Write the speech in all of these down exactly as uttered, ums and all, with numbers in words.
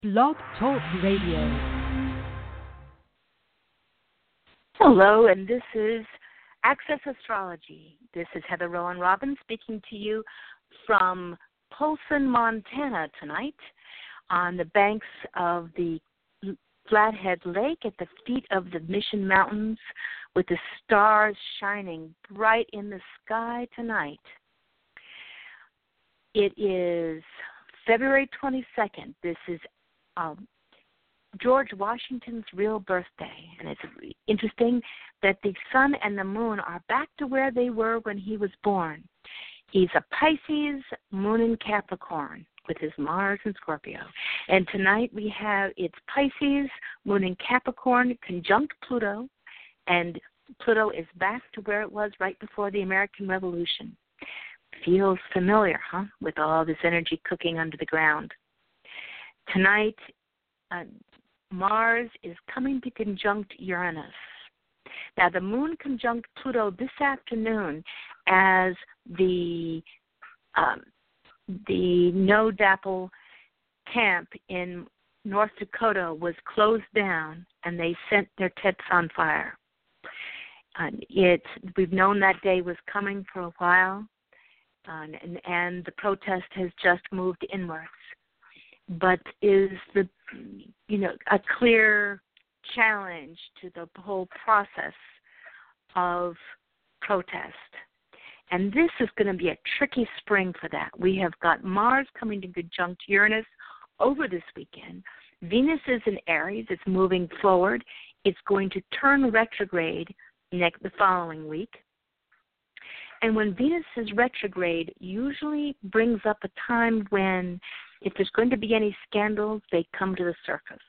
Blog Talk Radio. Hello, and this is Access Astrology. This is Heather Rowan Robbins speaking to you from Polson, Montana tonight on the banks of the Flathead Lake at the feet of the Mission Mountains with the stars shining bright in the sky tonight. It is February twenty-second. This is um, George Washington's real birthday, and it's interesting that the sun and the moon are back to where they were when he was born. He's a Pisces, moon in Capricorn, with his Mars in Scorpio. And tonight we have, it's Pisces, moon in Capricorn, conjunct Pluto, and Pluto is back to where it was right before the American Revolution. Feels familiar, huh, with all this energy cooking under the ground. Tonight, uh, Mars is coming to conjunct Uranus. Now, the moon conjunct Pluto this afternoon as the um, the No Dapple camp in North Dakota was closed down, and they sent their tents on fire. Uh, it's we've known that day was coming for a while, uh, and, and the protest has just moved inwards. But is the, you know, a clear challenge to the whole process of protest. And this is going to be a tricky spring for that. We have got Mars coming to conjunct Uranus over this weekend. Venus is in Aries. It's moving forward. It's going to turn retrograde next the following week. And when Venus is retrograde, usually brings up a time when if there's going to be any scandals, they come to the surface.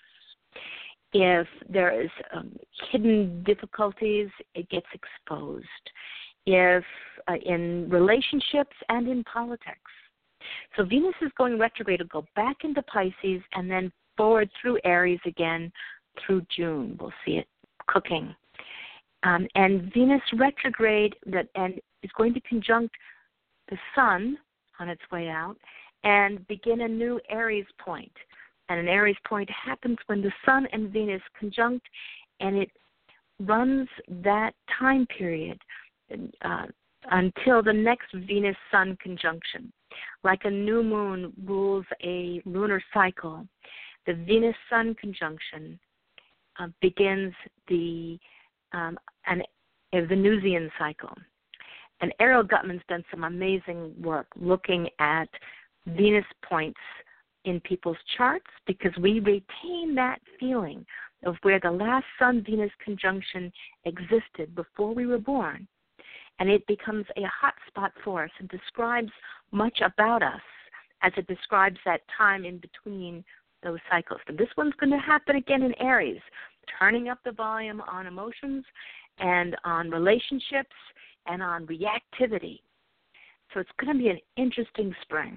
If there is um, hidden difficulties, it gets exposed. If uh, in relationships and in politics. So Venus is going retrograde. It'll go back into Pisces and then forward through Aries again through June. We'll see it cooking. Um, and Venus retrograde that and is going to conjunct the Sun on its way out and begin a new Aries point. And an Aries point happens when the Sun and Venus conjunct, and it runs that time period uh, until the next Venus-Sun conjunction. Like a new moon rules a lunar cycle, the Venus-Sun conjunction uh, begins the um, an, a Venusian cycle. And Errol Gutman's done some amazing work looking at Venus points in people's charts because we retain that feeling of where the last Sun-Venus conjunction existed before we were born. And it becomes a hot spot for us and describes much about us as it describes that time in between those cycles. And this one's going to happen again in Aries, turning up the volume on emotions and on relationships and on reactivity. So it's going to be an interesting spring.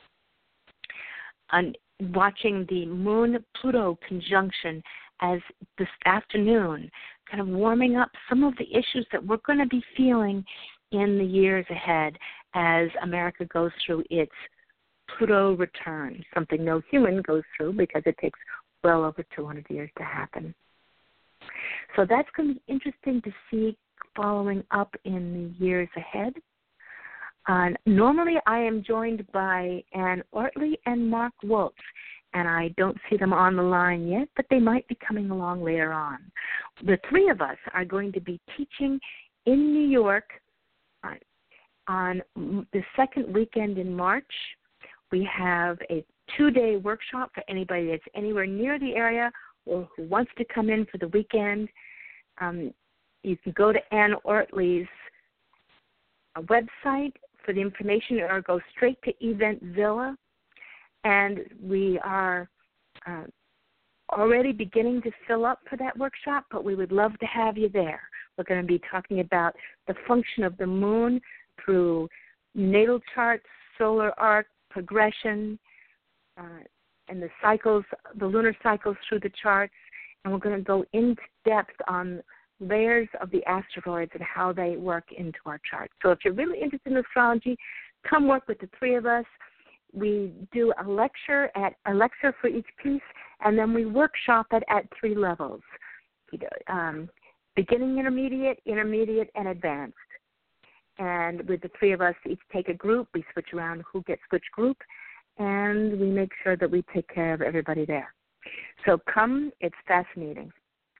And watching the Moon-Pluto conjunction as this afternoon, kind of warming up some of the issues that we're going to be feeling in the years ahead as America goes through its Pluto return, something no human goes through because it takes well over two hundred years to happen. So that's going to be interesting to see following up in the years ahead. Uh, normally I am joined by Ann Ortley and Mark Woltz, and I don't see them on the line yet, but they might be coming along later on. The three of us are going to be teaching in New York uh, on the second weekend in March. We have a two-day workshop for anybody that's anywhere near the area or who wants to come in for the weekend. Um, you can go to Ann Ortley's uh, website for the information or go straight to Event Zilla. And we are uh, already beginning to fill up for that workshop, but we would love to have you there. We're going to be talking about the function of the moon through natal charts, solar arc, progression, uh, and the cycles, the lunar cycles through the charts. And we're going to go into depth on layers of the asteroids and how they work into our chart. So if you're really interested in astrology, come work with the three of us. we do a lecture at a lecture for each piece, and then we workshop it at three levels: you know, um, beginning, intermediate, intermediate, and advanced. And with the three of us each take a group, we switch around who gets which group, and we make sure that we take care of everybody there. So come, it's fascinating.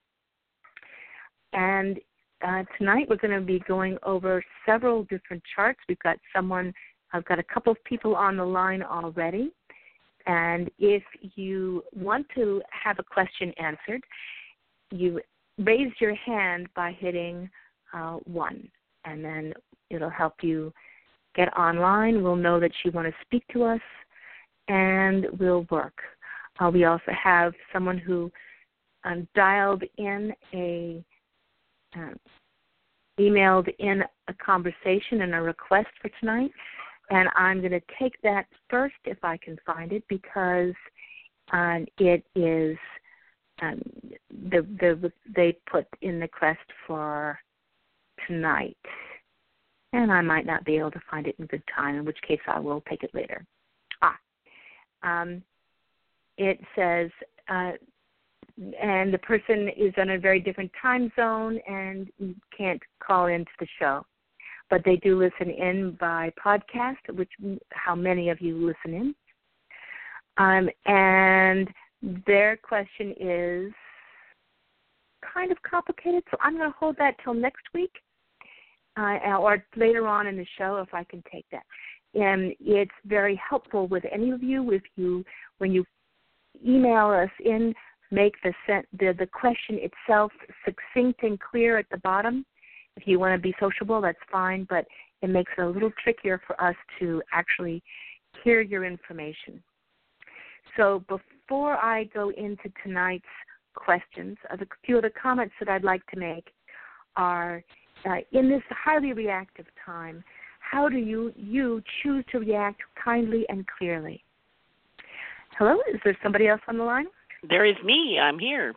And uh, tonight we're going to be going over several different charts. We've got someone, I've got a couple of people on the line already. And if you want to have a question answered, you raise your hand by hitting uh, one, and then it'll help you get online. We'll know that you want to speak to us, and we'll work. Uh, we also have someone who um, dialed in a, uh, emailed in a conversation and a request for tonight, and I'm going to take that first if I can find it, because uh, it is, um, the, the they put in the request for tonight. And I might not be able to find it in good time, in which case I will take it later. Ah, um, it says, uh, and the person is on a very different time zone and can't call into the show. But they do listen in by podcast, which how many of you listen in. Um, and their question is kind of complicated, so I'm going to hold that till next week. Uh, or later on in the show, if I can take that. And it's very helpful with any of you if you, when you email us in, make the the, the question itself succinct and clear at the bottom. If you want to be sociable, that's fine, but it makes it a little trickier for us to actually hear your information. So before I go into tonight's questions, a few of the comments that I'd like to make are, Uh, in this highly reactive time, how do you, you choose to react kindly and clearly? Hello, is there somebody else on the line? There is me. I'm here.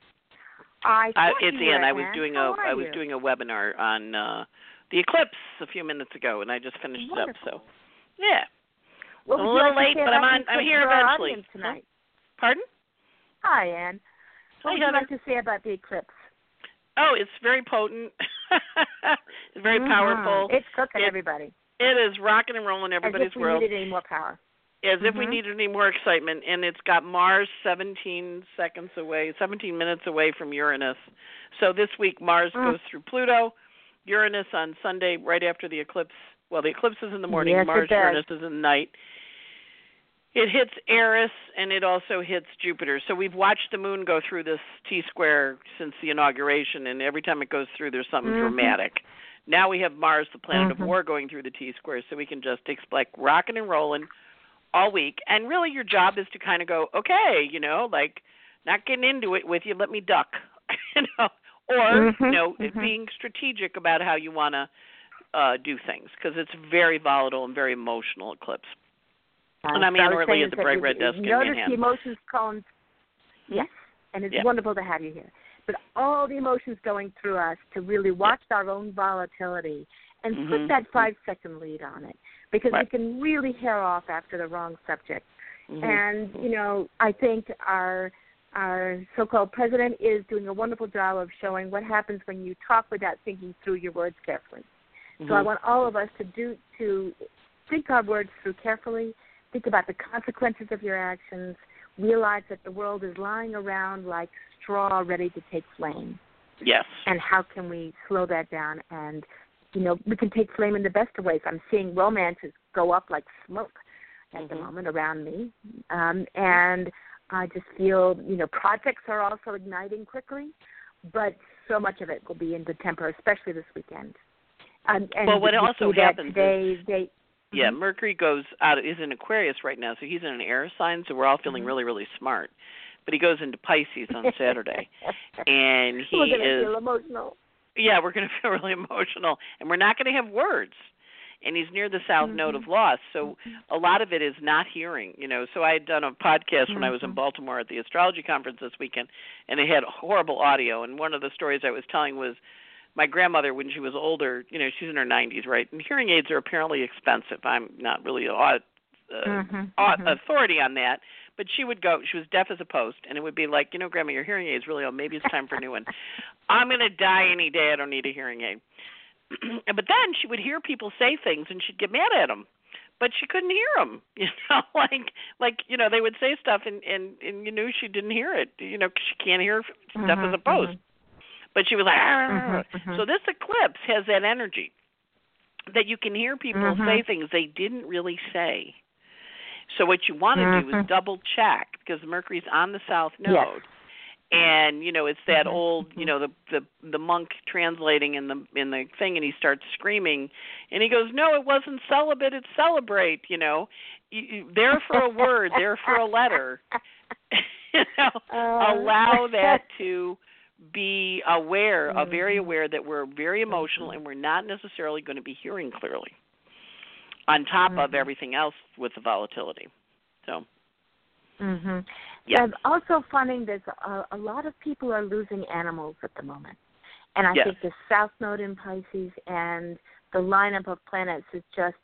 I I, thought it's you Ann. were, I was Ann. doing How a are I was you? doing a webinar on uh, the eclipse a few minutes ago, and I just finished Wonderful. it up. So, yeah, What a would little you like late, to say but about I'm on. the I'm eclipse here for our eventually. audience tonight? Pardon? Hi, Ann. What Hi, would you Heather. like to say about the eclipse? Oh, it's very potent. It's very Mm-hmm. powerful. It's cooking it, everybody. It is rocking and rolling everybody's As if we world. needed any more power. As mm-hmm. if we needed any more excitement. And it's got Mars seventeen seconds away, seventeen minutes away from Uranus. So this week Mars mm. goes through Pluto, Uranus on Sunday right after the eclipse. Well, the eclipse is in the morning, Yes, Mars, it does. Uranus is in the night. It hits Eris, and it also hits Jupiter. So we've watched the moon go through this T-square since the inauguration, and every time it goes through, there's something mm-hmm. dramatic. Now we have Mars, the planet mm-hmm. of war, going through the T-square, so we can just expect rocking and rolling all week. And really your job is to kind of go, okay, you know, like not getting into it with you, let me duck, you know, or, mm-hmm. you know, mm-hmm. being strategic about how you want to uh, do things, because it's very volatile and very emotional eclipse. Uh, And I'm so Ann I was Orley saying at the that Bright you- Red you Desk in Notice Manhattan. the emotions cones. Yes, and it's Yeah. wonderful to have you here. But all the emotions going through us to really watch yeah. our own volatility and mm-hmm. put that five-second lead on it, because right. we can really hair off after the wrong subject. Mm-hmm. And, you know, I think our our so-called president is doing a wonderful job of showing what happens when you talk without thinking through your words carefully. Mm-hmm. So I want all of us to do to think our words through carefully, think about the consequences of your actions, realize that the world is lying around like straw ready to take flame. Yes. And how can we slow that down? And, you know, we can take flame in the best of ways. I'm seeing romances go up like smoke at mm-hmm. the moment around me. Um, and I just feel, you know, projects are also igniting quickly, but so much of it will be in the temper, especially this weekend. Um, and well, what you also see that happens today, is, they, yeah, mm-hmm. Mercury goes out, is in Aquarius right now, so he's in an air sign, so we're all feeling mm-hmm. really, really smart. But he goes into Pisces on Saturday, and he we're gonna is feel emotional. Yeah, we're going to feel really emotional, and we're not going to have words. And he's near the south mm-hmm. node of loss, so a lot of it is not hearing. You know, so I had done a podcast mm-hmm. when I was in Baltimore at the astrology conference this weekend, and they had horrible audio. And one of the stories I was telling was my grandmother, when she was older, you know, she's in her nineties, right? And hearing aids are apparently expensive. I'm not really a uh, mm-hmm, au- mm-hmm. authority on that. But she would go. She was deaf as a post, and it would be like, you know, Grandma, your hearing aid's really old. Maybe it's time for a new one. I'm gonna die any day. I don't need a hearing aid. But then she would hear people say things, and she'd get mad at them. But she couldn't hear them, you know, like like you know they would say stuff, and and and you knew she didn't hear it, you know, 'cause she can't hear stuff mm-hmm, as a post. Mm-hmm. But she was like, mm-hmm, mm-hmm. so this eclipse has that energy that you can hear people mm-hmm. say things they didn't really say. So what you want to mm-hmm. do is double check, because Mercury's on the south node. Yes. And you know it's that mm-hmm. old, you know, the the the monk translating in the in the thing, and he starts screaming, and he goes, "No, it wasn't celibate; it's celebrate." You know, you, you, there for a word, there for a letter. you know, uh, allow that to be aware, mm-hmm. uh, very aware that we're very emotional, and we're not necessarily going to be hearing clearly. On top mm-hmm. of everything else with the volatility, so. Mm-hmm. Yeah. I'm also finding there's a, a lot of people are losing animals at the moment. And I yes. think the South Node in Pisces and the lineup of planets is just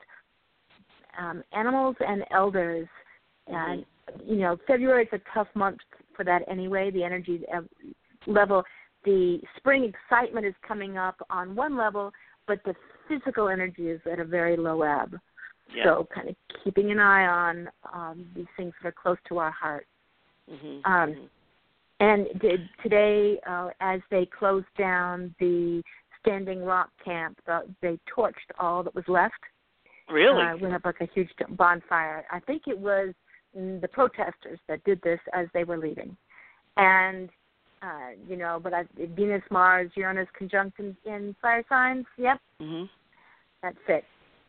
um, animals and elders. Mm-hmm. And, you know, February is a tough month for that anyway, the energy level. The spring excitement is coming up on one level, but the physical energy is at a very low ebb. Yeah. So kind of keeping an eye on um, these things that are close to our heart. Mm-hmm. Um, mm-hmm. And did, today, uh, as they closed down the Standing Rock camp, the, they torched all that was left. Really? Uh, went up like a huge bonfire. I think it was the protesters that did this as they were leaving. And, uh, you know, but I, Venus, Mars, Uranus conjunct in, in fire signs, yep, mm-hmm. that's it.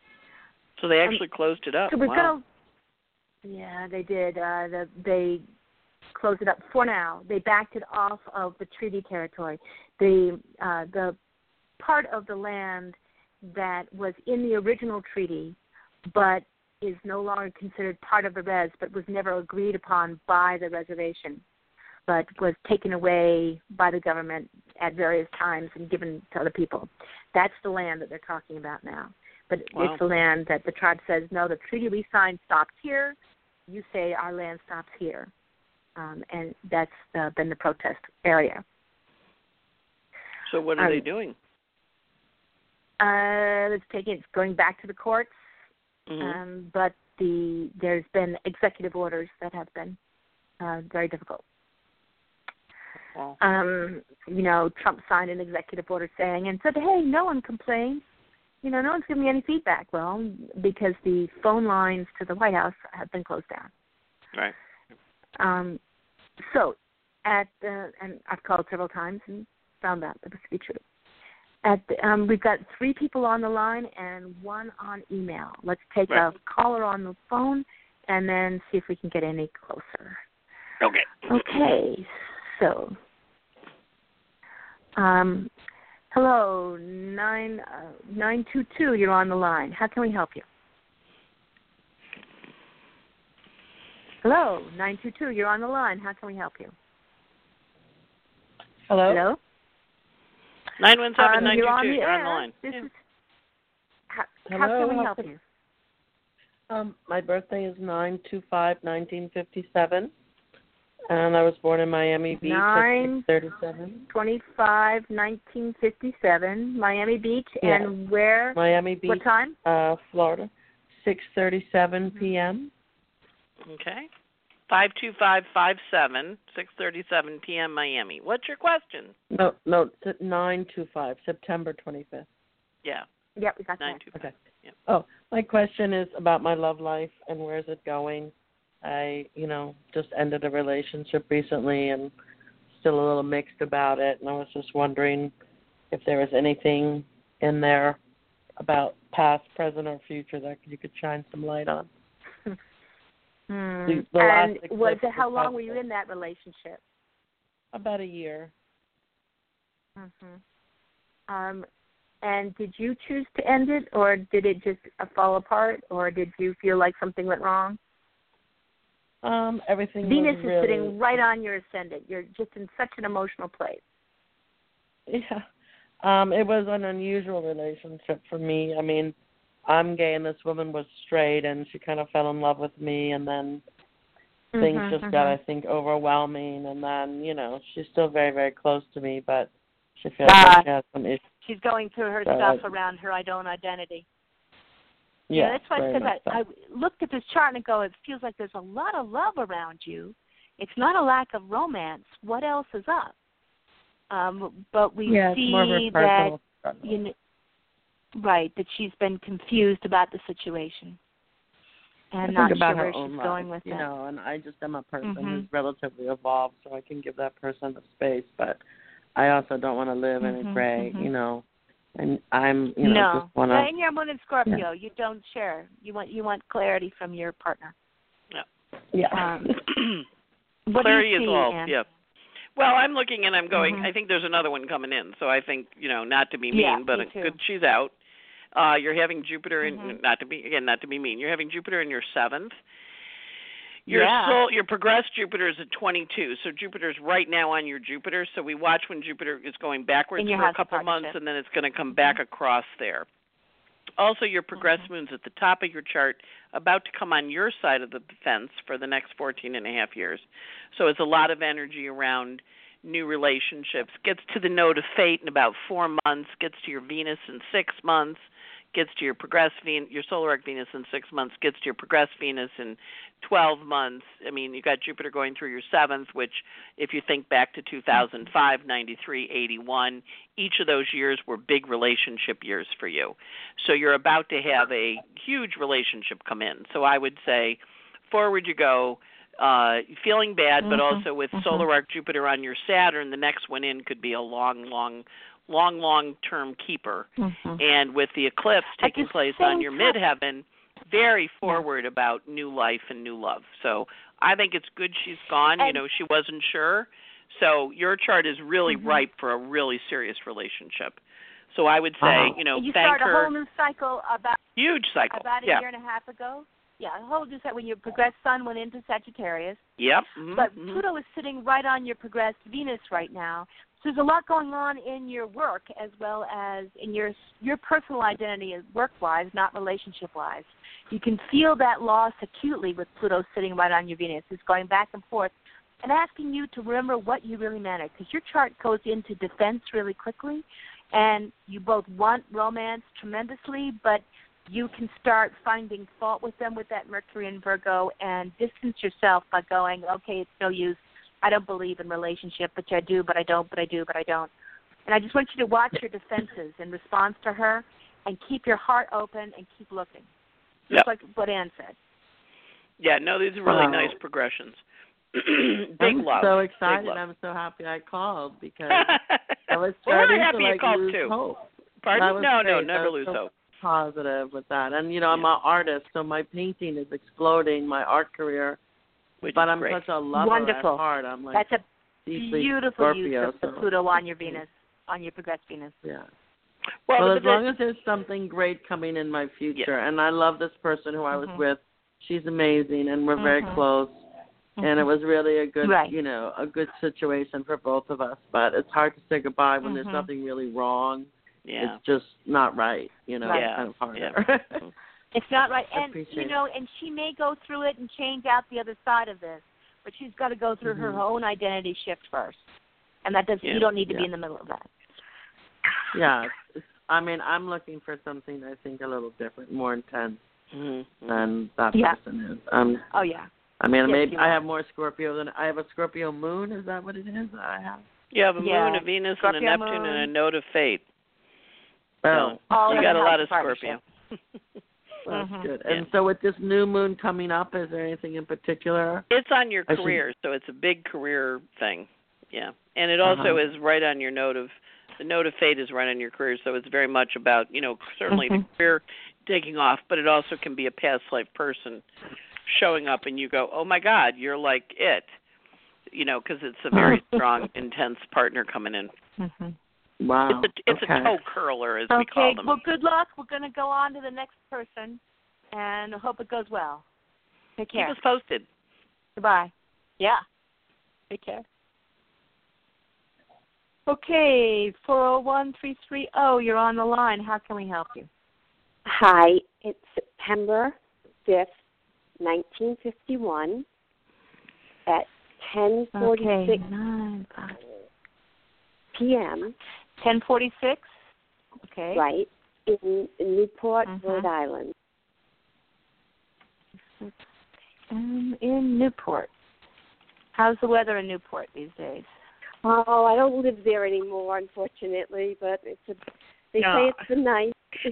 So they actually um, closed it up. So we're wow. gonna, yeah, they did. Uh, the, they closed it up for now. They backed it off of the treaty territory. The uh, the part of the land that was in the original treaty, but is no longer considered part of the res, but was never agreed upon by the reservation, but was taken away by the government at various times and given to other people. That's the land that they're talking about now. But wow. it's the land that the tribe says, no, the treaty we signed stops here. You say our land stops here. Um, and that's uh, been the protest area. So what are um, they doing? Uh, it's taking, it's going back to the courts, mm-hmm. um, but the there's been executive orders that have been uh, very difficult. Wow. Um, you know, Trump signed an executive order saying and said, hey, no one complained. You know, no one's giving me any feedback. Well, because the phone lines to the White House have been closed down. Right. Um, so, at the, and I've called several times and found that to be true. At the, um, we've got three people on the line and one on email. Let's take right. a caller on the phone and then see if we can get any closer. Okay. Okay. So, um, hello, nine uh, nine two two. You're on the line. How can we help you? Hello, nine two two. You're on the line. How can we help you? Hello. Hello. Nine one seven nine two You're on two. the You're air. on the line. This Yeah. is. How, Hello, how can we how help can- you? Um, my birthday is nine two five nineteen fifty seven, and I was born in Miami Beach Nine at six thirty-seven. twenty-five nineteen fifty-seven, Miami Beach, Yeah. and where? Miami Beach. What time? Uh, Florida, six thirty-seven p.m. Okay. Five two five five seven six thirty seven p.m. Miami. What's your question? No, no, it's nine two five, September twenty-fifth. Yeah. Yep, we got Nine that. two five. Okay. Yep. Oh, my question is about my love life and where's it going. I, you know, just ended a relationship recently and still a little mixed about it, and I was just wondering if there was anything in there about past, present, or future that you could shine some light on. Hmm. The, the And last was eclipse it, how was long were you possible. in that relationship? About a year. Mm-hmm. Um, and did you choose to end it, or did it just uh, fall apart, or did you feel like something went wrong? Um, everything Venus was is really, sitting right on your ascendant. You're just in such an emotional place. Yeah. Um, it was an unusual relationship for me. I mean, I'm gay and this woman was straight, and she kind of fell in love with me, and then mm-hmm, things just mm-hmm. got, I think, overwhelming, and then, you know, she's still very, very close to me, but she feels uh, like she has some issues. She's going through her so stuff I, around her own identity. Yeah, yeah, that's why I said that. So. I looked at this chart and go, it feels like there's a lot of love around you. It's not a lack of romance. What else is up? Um, but we yeah, see it's more of a that, struggle. you know, right, that she's been confused about the situation and I not think about sure her where own she's life, going with you it. know, and I just am a person mm-hmm. who's relatively evolved, so I can give that person the space, but I also don't want to live mm-hmm, in a gray, mm-hmm. you know, and I'm, you know, no. just want to. No, in your moon in Scorpio, yeah. you don't share. You want you want clarity from your partner. Yeah. Yeah. Um, what clarity do you is see, all. Ann? Yeah. Well, I'm looking and I'm going. Mm-hmm. I think there's another one coming in. So I think, you know, not to be mean, yeah, but me too. good. She's out. Uh, you're having Jupiter in. Mm-hmm. Not to be again, not to be mean. You're having Jupiter in your seventh. Your yeah. soul, your progressed Jupiter is at twenty-two, so Jupiter's right now on your Jupiter. So we watch when Jupiter is going backwards for a couple months, and then it's going to come back across there. Also, your progressed mm-hmm. moon's at the top of your chart, about to come on your side of the fence for the next fourteen and a half years. So it's a lot of energy around new relationships. Gets to the node of fate in about four months, gets to your Venus in six months, gets to your progressed Venus, your solar arc Venus in six months, gets to your progressed Venus in twelve months. I mean, you got Jupiter going through your seventh, which if you think back to two thousand five, ninety-three, eighty-one, each of those years were big relationship years for you. So you're about to have a huge relationship come in. So I would say forward you go, uh, feeling bad, mm-hmm. but also with mm-hmm. solar arc Jupiter on your Saturn, the next one in could be a long, long long, long-term keeper. Mm-hmm. And with the eclipse taking place on your time. midheaven, very forward yeah. about new life and new love. So I think it's good she's gone. And, you know, she wasn't sure. So your chart is really mm-hmm. ripe for a really serious relationship. So I would say, wow. you know, and you thank start her. a whole new cycle about Huge cycle. about a yeah. year and a half ago. Yeah, a whole new cycle when your progressed Sun went into Sagittarius. Yep. Mm-hmm. But mm-hmm. Pluto is sitting right on your progressed Venus right now. So there's a lot going on in your work as well as in your your personal identity, work-wise, not relationship-wise. You can feel that loss acutely with Pluto sitting right on your Venus. It's going back and forth and asking you to remember what you really matter, because your chart goes into defense really quickly, and you both want romance tremendously, but you can start finding fault with them with that Mercury in Virgo and distance yourself by going, okay, it's no use. I don't believe in relationship, but I do, but I don't, but I do, but I don't. And I just want you to watch your defenses in response to her and keep your heart open and keep looking, just yep. like what Ann said. Yeah, no, these are really wow. nice progressions. Big I'm love. so excited. Big love. I'm so happy I called because I was well, we're starting happy to like you called lose too. hope. Pardon? No, no, great. never lose so hope. Positive with that, and you know, yeah. I'm an artist, so my painting is exploding, my art career. Which but I'm great. such a lover Wonderful. at heart. I'm like That's a deeply beautiful Scorpio, use of the so. Pluto on your Venus, on your progressed Venus. Yeah. Well, well the, as the, long as there's something great coming in my future, yeah. and I love this person who I was mm-hmm. with. She's amazing, and we're mm-hmm. very close. Mm-hmm. And it was really a good, right. you know, a good situation for both of us. But it's hard to say goodbye when mm-hmm. there's nothing really wrong. Yeah. It's just not right, you know. Right. It's kind of harder. Yeah. It's not right, I and appreciate you know, and she may go through it and change out the other side of this, but she's got to go through mm-hmm. her own identity shift first, and that doesn't. Yeah. You don't need to yeah. be in the middle of that. Yeah, it's, it's, I mean, I'm looking for something I think a little different, more intense mm-hmm. than that yeah. person is. Um, Oh yeah. I mean, Yes, maybe you I are. have more Scorpio than I have a Scorpio moon. Is that what it is that I have? You have a Yeah. moon, a Venus, Scorpio and a Neptune, moon. and a node of fate. Oh, All you in got a the lot house of Scorpio. that's Mhm. good. Yeah. And so with this new moon coming up, is there anything in particular? It's on your I should- career, so it's a big career thing. Yeah, and it also Uh-huh. is right on your node of the node of fate is right on your career, so it's very much about, you know, certainly Mhm. the career taking off, but it also can be a past life person showing up, and you go, oh my God, you're like it, you know, because it's a very strong, intense partner coming in. Mhm. Wow. It's a it's okay. a toe curler, as we call Okay. them. Well, good luck. We're going to go on to the next person, and I hope it goes well. Take Keep care. us posted. Goodbye. Yeah. Take care. Okay, four oh one, three three oh, you're on the line. How can we help you? Hi, It's September fifth, nineteen fifty-one, at ten forty-six okay, p.m. ten forty-six. Okay. Right in Newport, mm-hmm. Rhode Island. Um, in Newport. How's the weather in Newport these days? Oh, I don't live there anymore, unfortunately, but it's a, they no. say it's been nice.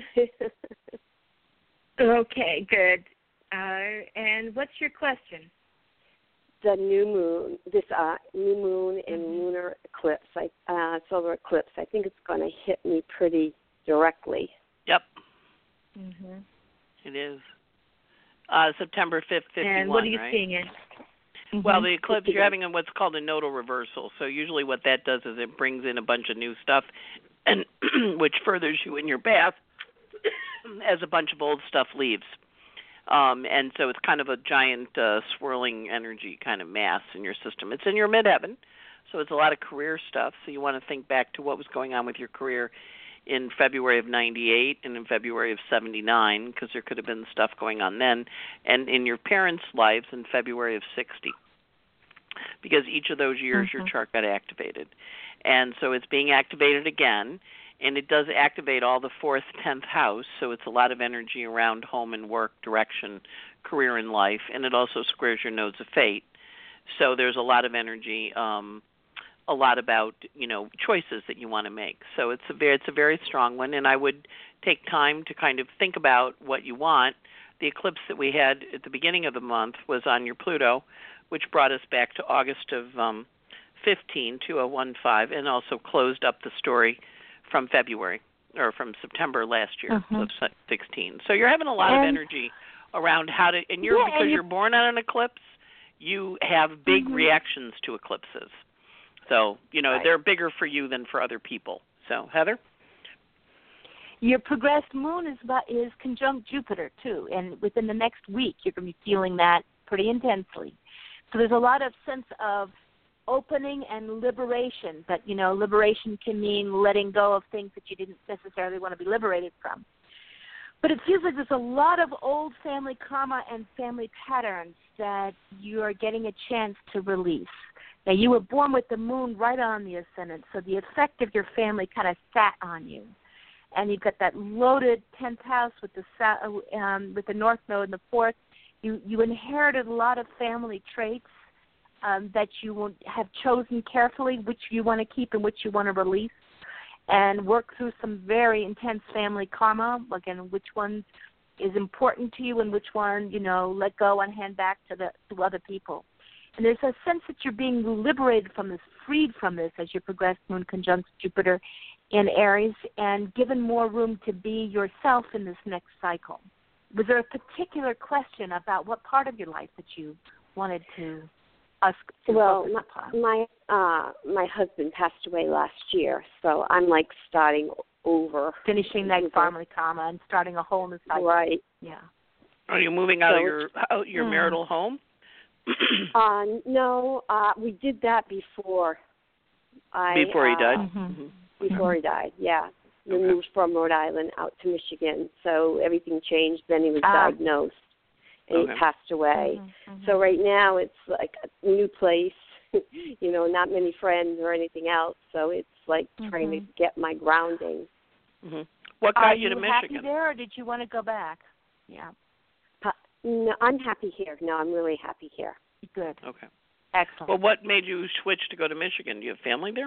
Okay, good. Uh, and what's your question? The new moon, this uh, new moon and mm-hmm. lunar eclipse, I, uh, solar eclipse, I think it's going to hit me pretty directly. Yep. Mm-hmm. It is. Uh, September fifth, fifty-one, And what are you right? seeing it? Mm-hmm. Well, the eclipse, you're having what's called a nodal reversal. So usually what that does is it brings in a bunch of new stuff, and which furthers you in your path as a bunch of old stuff leaves. Um, and so it's kind of a giant uh, swirling energy kind of mass in your system. It's in your midheaven, so it's a lot of career stuff. So you want to think back to what was going on with your career in February of ninety-eight and in February of seventy-nine, because there could have been stuff going on then, and in your parents' lives in February of sixty, because each of those years mm-hmm. your chart got activated. And so it's being activated again, and it does activate all the fourth, tenth house, so it's a lot of energy around home and work, direction, career and life, and it also squares your nodes of fate. So there's a lot of energy, um, a lot about, you know, choices that you want to make. So it's a very, it's a very strong one, and I would take time to kind of think about what you want. The eclipse that we had at the beginning of the month was on your Pluto, which brought us back to August of um, fifteen, two oh one five, and also closed up the story from February, or from September last year mm-hmm. of sixteen. So you're having a lot and, of energy around how to, and you're, yeah, because and you're born on an eclipse, you have big mm-hmm. reactions to eclipses. So, you know, right. they're bigger for you than for other people. So, Heather? Your progressed moon is about, is conjunct Jupiter, too, and within the next week you're going to be feeling that pretty intensely. So there's a lot of sense of opening and liberation, but, you know, liberation can mean letting go of things that you didn't necessarily want to be liberated from. But it feels like there's a lot of old family karma and family patterns that you are getting a chance to release. Now, you were born with the moon right on the ascendant, so the effect of your family kind of sat on you. And you've got that loaded tenth house with the um, with the north node and the fourth. You you inherited a lot of family traits um, that you have chosen carefully, which you want to keep and which you want to release, and work through some very intense family karma. Again, which one is important to you and which one, you know, let go and hand back to the to other people. And there's a sense that you're being liberated from this, freed from this as you progress moon conjunct Jupiter in Aries and given more room to be yourself in this next cycle. Was there a particular question about what part of your life that you wanted to ask to Well, focus upon? my uh, my husband passed away last year, so I'm like starting over. Finishing that family karma and starting a whole new cycle. Right. Yeah. Are you moving out so of your out your mm. marital home? uh, no, uh, we did that before I Before he uh, died? Mm-hmm. Before he died, yeah. We Okay. moved from Rhode Island out to Michigan, so everything changed. Then he was Ah. diagnosed, and Okay. he passed away. Mm-hmm. So right now it's like a new place, you know, not many friends or anything else. So it's like mm-hmm. trying to get my grounding. Mm-hmm. What got Are you to you happy Michigan? there, or did you want to go back? Yeah. Uh, no, I'm happy here. No, I'm really happy here. Good. Okay. Excellent. Well, what made you switch to go to Michigan? Do you have family there?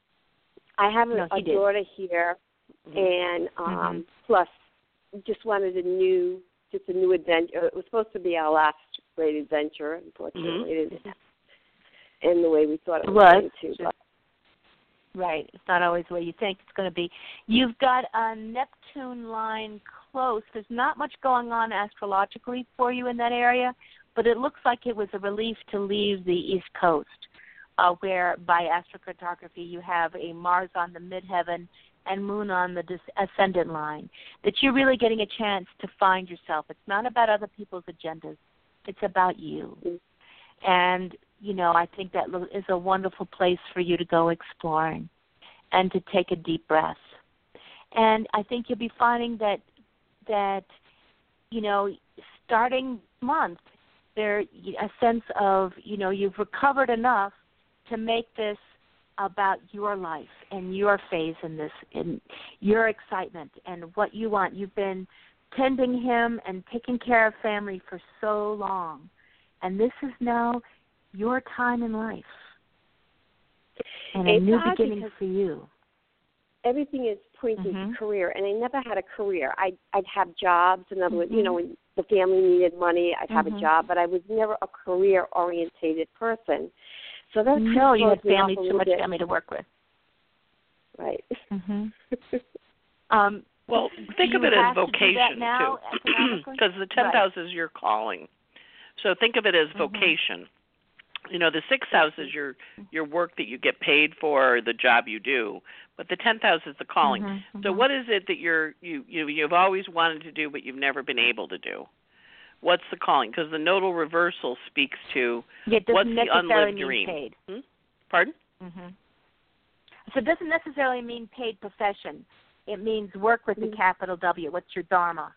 I have a, No, he a did. daughter here, Mm-hmm. and um, Mm-hmm. plus just wanted a new, just a new adventure. It was supposed to be our last great adventure. Unfortunately, Mm-hmm. it isn't in the way we thought it It was, was. going to. But Right. It's not always the way you think it's going to be. You've got a Neptune line close. There's not much going on astrologically for you in that area, but it looks like it was a relief to leave the East Coast, uh, where by astrocartography you have a Mars on the midheaven and Moon on the dis- ascendant line, that you're really getting a chance to find yourself. It's not about other people's agendas. It's about you. Mm-hmm. And, you know, I think that is a wonderful place for you to go exploring and to take a deep breath. And I think you'll be finding that that you know, starting month, there a sense of, you know, you've recovered enough to make this about your life and your phase in this, in your excitement and what you want. You've been tending him and taking care of family for so long, and this is now your time in life and a it's new odd beginning for you. Everything is pointing Mm-hmm. to career, and I never had a career. I'd, I'd have jobs. In other words, Mm-hmm. you know, when the family needed money, I'd have Mm-hmm. a job, but I was never a career-orientated person. So that's No, you had throws me off family, a too little much bit. family to work with. Right. Mm-hmm. um, Well, think you of it as have to do that vocation now, too, economically? because the tenth Right. house is your calling. So think of it as Mhm. vocation. You know, the sixth house is your your work that you get paid for, or the job you do, but the tenth house is the calling. Mhm, So mhm. what is it that you're you you you've always wanted to do, but you've never been able to do? What's the calling? Because the nodal reversal speaks to Yeah, it doesn't what's the necessarily unlived mean dream. paid. Hmm? Pardon? Mm-hmm. So it doesn't necessarily mean paid profession. It means work with the capital W. What's your dharma?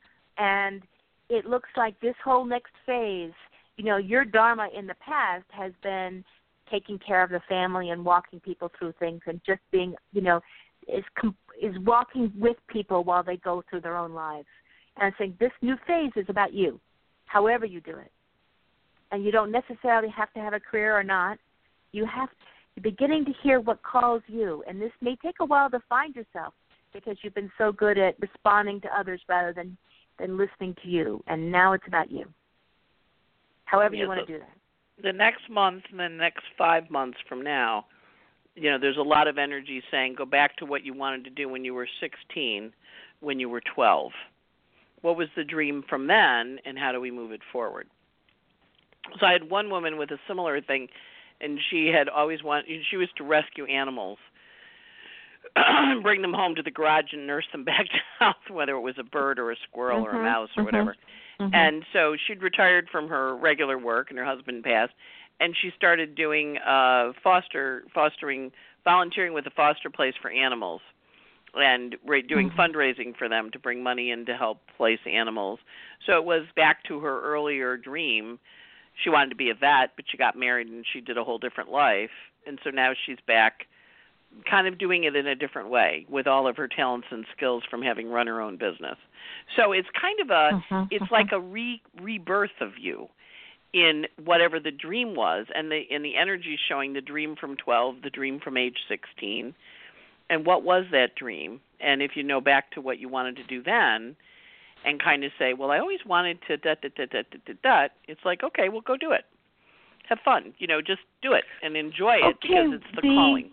And it looks like this whole next phase, you know, your dharma in the past has been taking care of the family and walking people through things and just being, you know, is com- is walking with people while they go through their own lives. And I'm saying this new phase is about you, however you do it. And you don't necessarily have to have a career or not. You have you're beginning to hear what calls you, and this may take a while to find yourself because you've been so good at responding to others rather than, than listening to you, and now it's about you. However Yeah, you want so to do that. the next month and the next five months from now, you know, there's a lot of energy saying go back to what you wanted to do when you were sixteen, when you were twelve. What was the dream from then, and how do we move it forward? So I had one woman with a similar thing, and she had always wanted, she was to rescue animals, bring them home to the garage and nurse them back to health, whether it was a bird or a squirrel Mm-hmm, or a mouse or mm-hmm, whatever. mm-hmm. And so she'd retired from her regular work, and her husband passed, and she started doing uh, foster, fostering, volunteering with a foster place for animals, and doing Mm-hmm. fundraising for them to bring money in to help place animals. So it was back to her earlier dream. She wanted to be a vet, but she got married and she did a whole different life. And so now she's back kind of doing it in a different way with all of her talents and skills from having run her own business. So it's kind of a, Uh-huh, it's uh-huh. like a re, rebirth of you in whatever the dream was, and the and the energy showing the dream from twelve, the dream from age sixteen, and what was that dream? And if you know back to what you wanted to do then, and kind of say, well, I always wanted to dot, dot, dot, dot, dot, dot, it's like, okay, well, go do it. Have fun. You know, just do it and enjoy it Okay, because it's the, the- calling.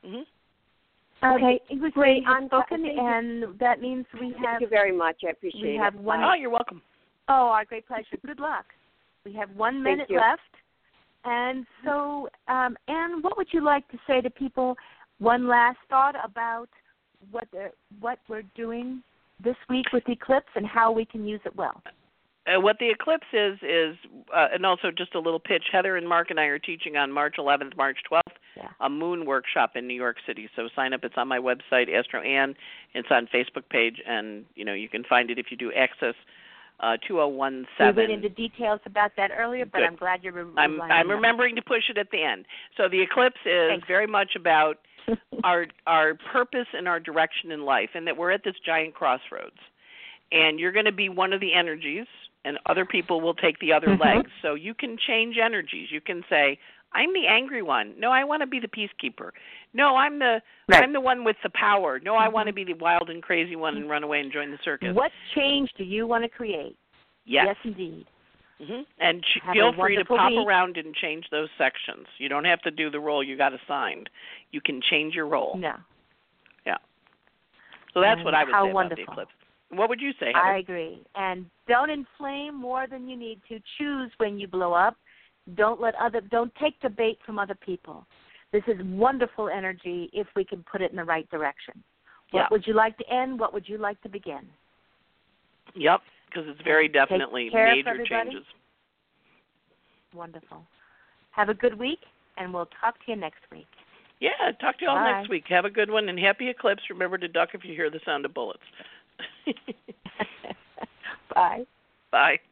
Mm-hmm. Okay, it was Great. great. I'm- Spoken, thank you. and that means we have Thank you very much. I appreciate we it. have one. Oh, you're welcome. Oh, our great pleasure. Good luck. We have one Thank minute you. left. And so, um, Anne, what would you like to say to people? One last thought about what the, what we're doing this week with Eclipse and how we can use it well. Uh, what the eclipse is is, uh, and also just a little pitch. Heather and Mark and I are teaching on March eleventh, March twelfth, Yeah. a moon workshop in New York City. So sign up. It's on my website, Astro Ann. It's on Facebook page, and you know you can find it if you do access uh, two oh one seven. We went into details about that earlier, but Good. I'm glad you're. Re- I'm reminding I'm us. remembering to push it at the end. So the eclipse is Thanks. very much about our our purpose and our direction in life, and that we're at this giant crossroads. And you're going to be one of the energies, and other people will take the other Mhm. legs. So you can change energies. You can say, I'm the angry one. No, I want to be the peacekeeper. No, I'm the Right. I'm the one with the power. No, I Mhm. want to be the wild and crazy one and run away and join the circus. What change do you want to create? Yes. Yes, indeed. hmm And sh- Have feel a free to wonderful pop week. around and change those sections. You don't have to do the role you got assigned. You can change your role. No. Yeah. So that's And what I would how say wonderful. about the eclipse. What would you say, Heather? I agree. And don't inflame more than you need to. Choose when you blow up. Don't let other. Don't take the bait from other people. This is wonderful energy if we can put it in the right direction. What Yeah. would you like to end? What would you like to begin? Yep, because it's very Take definitely care of major everybody. changes. Wonderful. Have a good week, and we'll talk to you next week. Yeah, talk to you all Bye. next week. Have a good one, and happy eclipse. Remember to duck if you hear the sound of bullets. Bye. Bye.